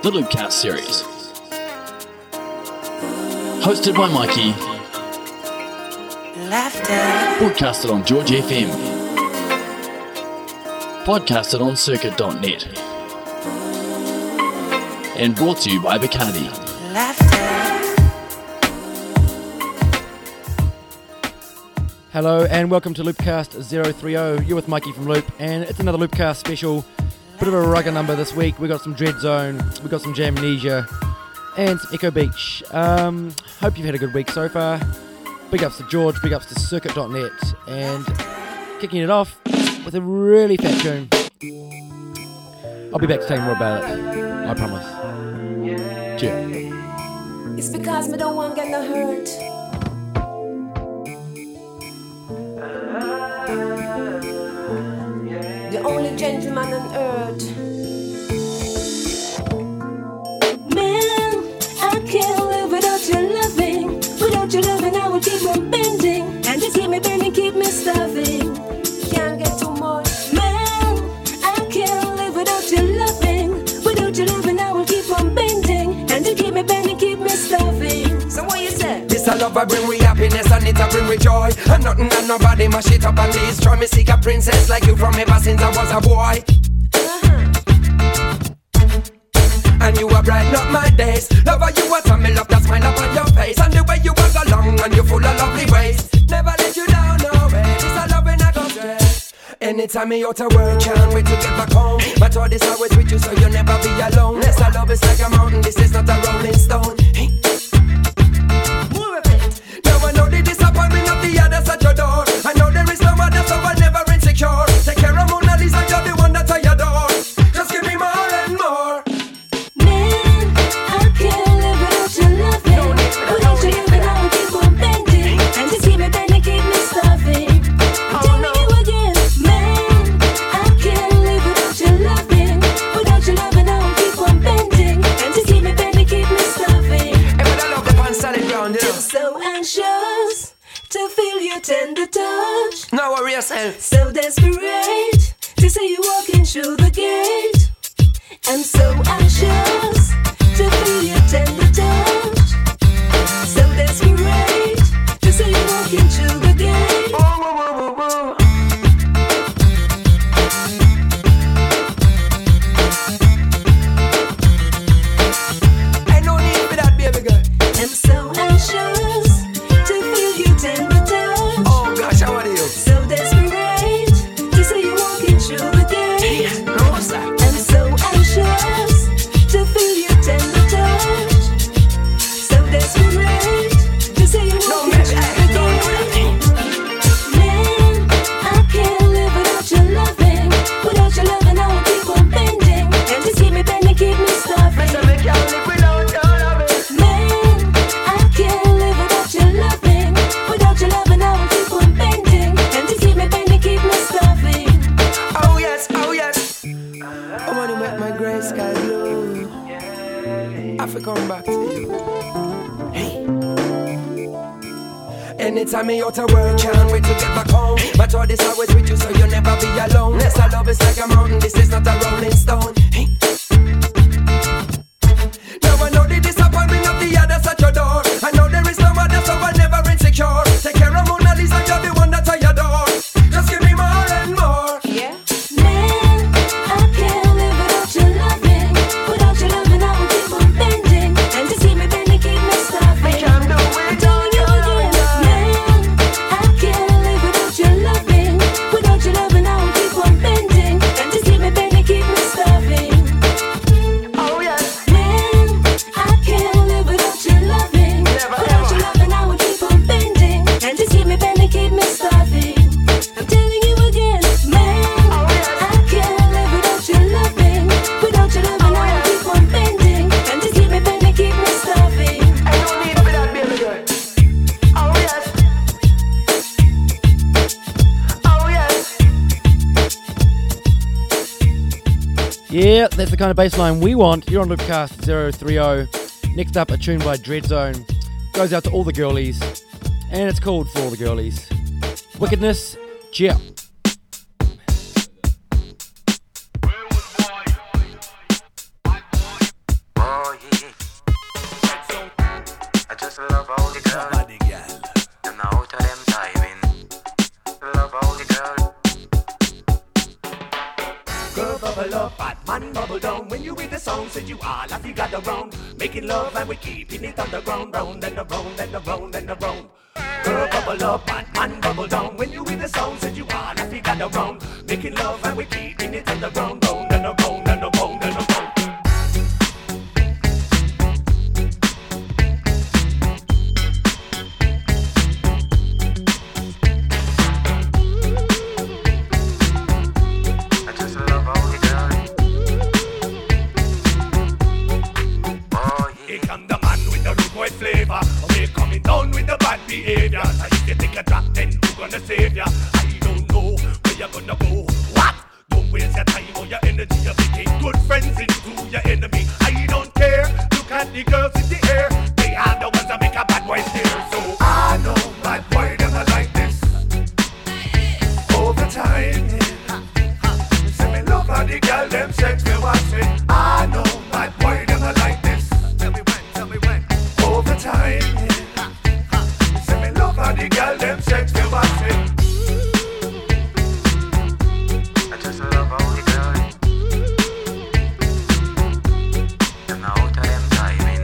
the Loopcast series. Hosted by Mikey. Laughter. Broadcasted on George FM. Podcasted on Circuit.net. And brought to you by Bacardi. Laughter. Hello and welcome to Loopcast 030. You're with Mikey from Loop, and it's another Loopcast special. Bit of a rugger number this week. We got some Dread Zone, we got some Jamnesia, and some Echo Beach. Hope you've had a good week so far. Big ups to George, big ups to Circuit.net, and kicking it off with a really fat tune. I'll be back to tell you more about it, I promise. Cheers. It's because me don't want to get no hurt. The only gentleman on earth. Man, I can't live without your loving. Without your loving, I will keep on bending. And just keep me bending, keep me starving. Can't get too much. Man, I can't live without your loving. Without your loving, I will keep on bending. And just keep me bending, keep me starving. So what you say? This a love I bring with happiness and it a bring with joy. And nothing and nobody mash it up and destroy me. Seek a princess like you from ever since I was a boy. And you are brighten up my days. Lover, you are me love that smile upon your face. And the way you walk along and you full of lovely ways. Never let you down, no way. This a love when I go straight. Anytime me out to work, can't wait to get back home. My thought is always with you, so you'll never be alone. This a love is like a mountain, this is not a rolling stone. Now I know the disappointment of the others at your door. I know there is no other, so I'm never insecure. Take care of Mona Lisa, you're the one that I adore. Just give me more and more. Man, I can't live without your loving. Without your loving, I will keep on bending. And just keep me bending, keep me starving. I'm telling you again. Man, I can't live without your loving. Without your loving, I will keep on bending. And just keep me bending, keep me starving. Hey, but I love the pan solid ground, you know. So anxious to feel your tender touch. Now worry yourself. So desperate to see you walking through the gate. I'm so anxious to feel your tender touch. So desperate to see you walking through the gate. Ain't no need for that, baby girl. I'm so anxious to feel your tender touch. Oh gosh, how are you? So desperate to see you walking through the gate. No, sir. I'm so anxious to feel your tender touch. So desperate to see you No, walking baby, through the don't do that gate. thing. Man, I can't live without your loving. Without your loving, I will keep on bending. And just keep me bending, keep me starving. So we can't live without your loving. Man, I can't live without your loving. Without your loving, I will keep on bending. And just keep me bending, keep me starving. Oh yes, oh yes. I wanna make my gray sky blue. I have to come back to you. Hey. Anytime me out to work, can't wait to get back home. My thought is always with you, so you'll never be alone. This I love is like a mountain, this is not a rolling stone. Hey. Now I know the disappointment of the others at your door. I know there is no other, so I'm never insecure. Take care of Mona Lisa, you're the one that I adore. Just give me more and more. Man, I can't live without your loving. Without your loving, I will keep on bending. And just keep me bending, keep me starving. Can't do I'm it. telling you again. Man, I can't live without your loving. Without your loving, I will keep on bending. And just keep me bending, keep me starving. Oh yes. Man, I can't live without your loving. Without your loving, I will keep on bending. And just keep me bending, keep me starving. I'm telling you again. Man, I can't live without your loving. Without your loving, I will keep on bending. And just keep me bending, keep me starving. I don't need for that, baby girl. Oh yes. Oh yes. Yeah, that's the kind of bassline we want. You're on Loopcast 030. Next up, a tune by Dread Zone. Goes out to all the girlies. And it's called For All the Girlies. Wickedness, cheer. bubble up, bad man bubble down. When you hear the song, said you all have you got around. Making love and we keeping it underground, round and around and around and around. Girl bubble up, bad man bubble down. When you hear the song, said you all have you got around. Making love and we keeping it underground, round and around and around and around. Flavor, we're coming down with the bad behavior. So if you take a drop, then who's gonna save ya? I don't know where you're gonna go. What? Don't waste your time or your energy. You're making good friends into your enemy. I don't care. Look at the girls in the air. They are the ones that make a bad boy stare. So I know bad boy never like this. Over time, say me love how the girl them sex me watch me. I know bad boy never like this. Over time, say me love how the girl them sex me watch me. I just love how the girl them out of them timing.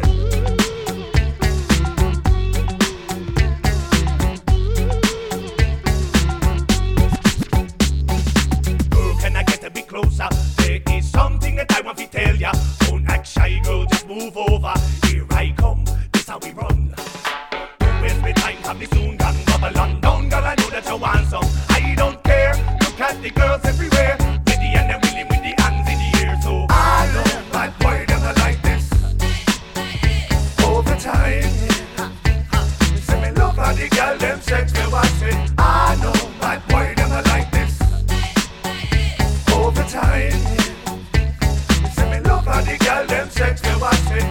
Girl, can I get a bit closer? There is something that I want to tell ya. Don't act shy, girl, just move over. Here I come. How we run. Don't waste me time, come me soon gone. Bubble on down, girl, I know that you want some. I don't care, look at the girls everywhere. Ready and they're willing with the hands in the air. So I know bad boy never like this. Over time, say me love how the girl them sex me watch me. I know bad boy never like this. Over time, say me love how the girl them sex me watch me.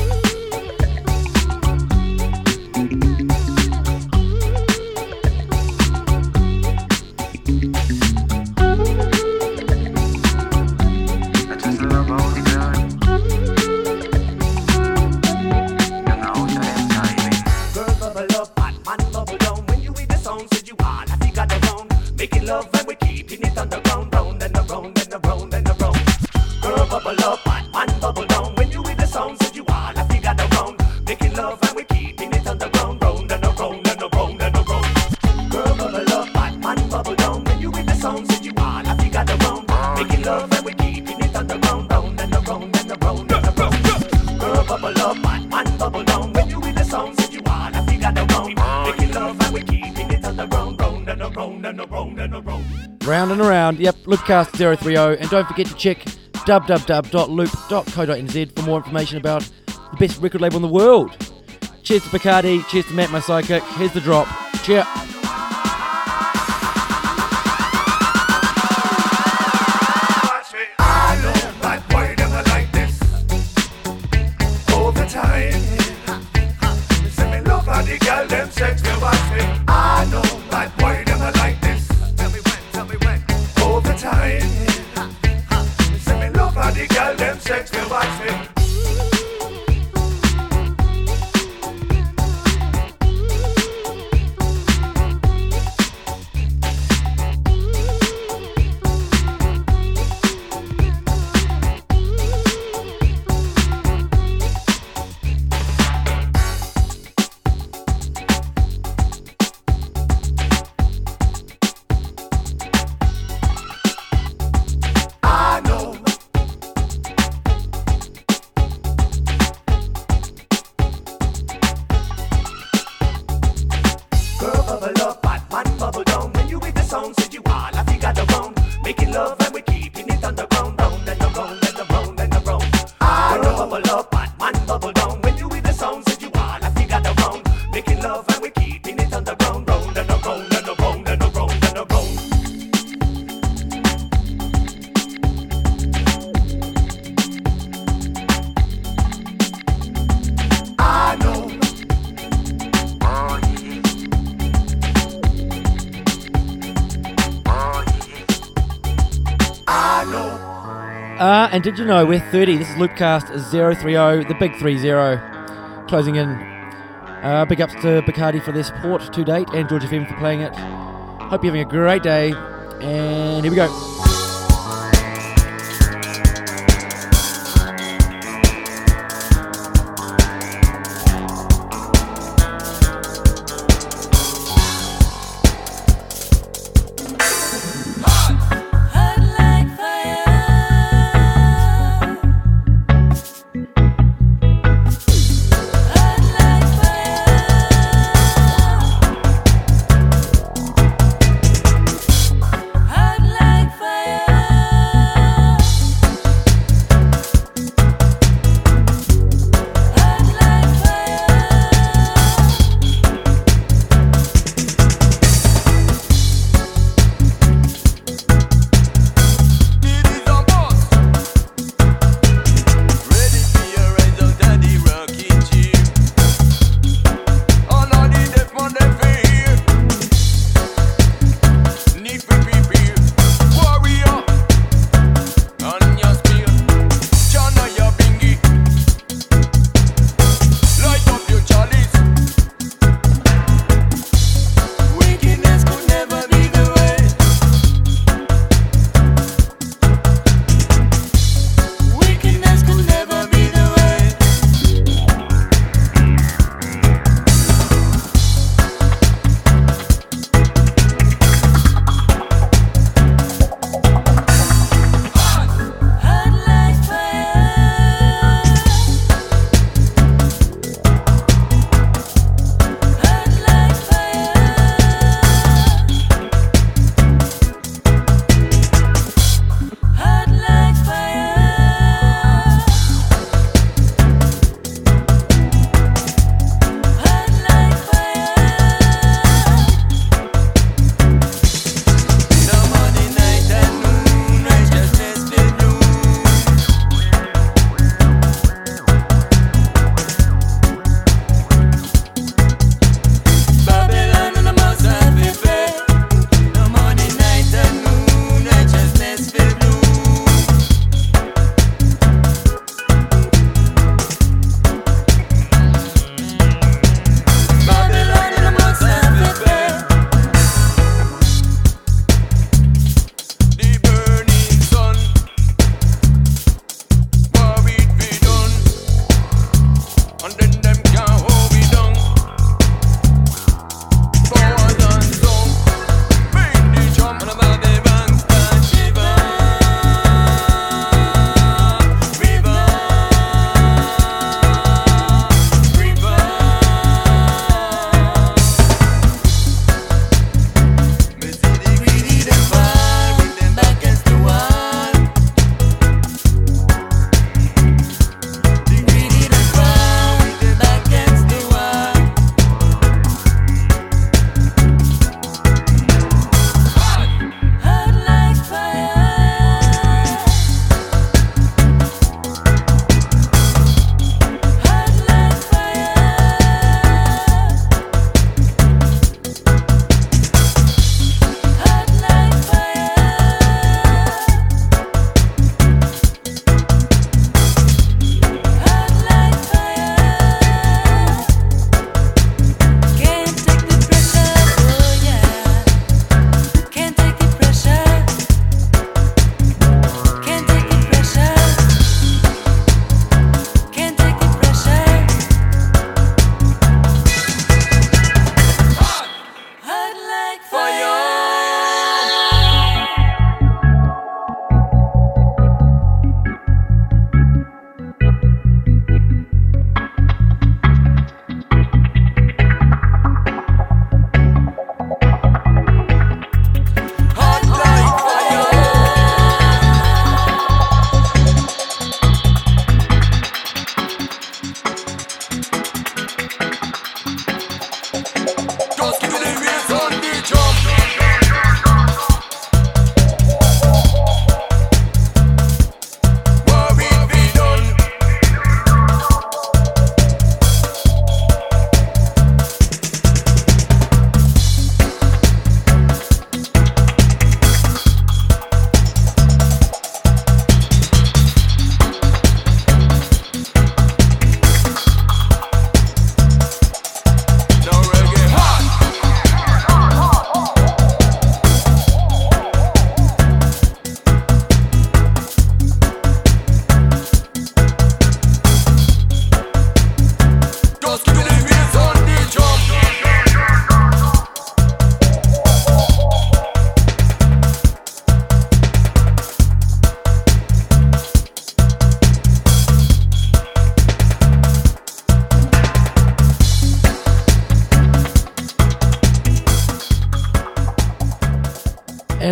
Making love and we keeping it underground, round and around and around and around. Girl bubble up, bad man bubble down. When you hear the sound, said you all have to gather round. Making love and we keeping it underground, round and around and around and around. Girl bubble up, bad man bubble down. When you hear the sound, said you all have to gather round. Making love and we keeping it underground, round and around and around and around. Girl bubble up, bad man bubble down. When you hear the sound, said you all have to gather round. Making love and we keeping it underground, round and around and around and around. Round and around, yep, Loopcast 030, and don't forget to check www.loop.co.nz for more information about the best record label in the world. Cheers to Bacardi, cheers to Matt, my sidekick. Here's the drop. Cheer. I know bad boy never like this. Over time, say me love how the girl them sex me watch me. I know bad boy never like this. Tell me when. Over time, say me love how the girl them sex me watch me. And did you know we're 30? This is Loopcast 030, the big 30, closing in. Big ups to Bacardi for their support to date, and George FM for playing it. Hope you're having a great day, and here we go.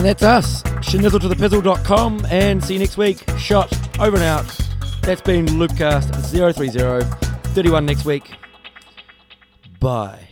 that's us. Schnizzle2thepizzle.com, and see you next week. Shot, over and out. That's been Loopcast 030. 31 next week. Bye.